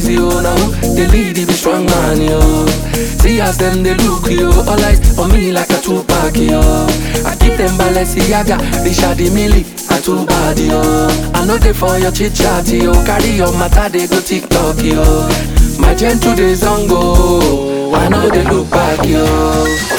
easy, oh. Now they lead, they be strong man, yo. See as them they look, yo. All eyes on me like a Tupac, yo. I keep them Balenciaga, Richard Mille, and too bad, yo. I know they for your chit chat, yo. Carry your matter, they go TikTok, yo. My gentle days on go, I know they look back, yo.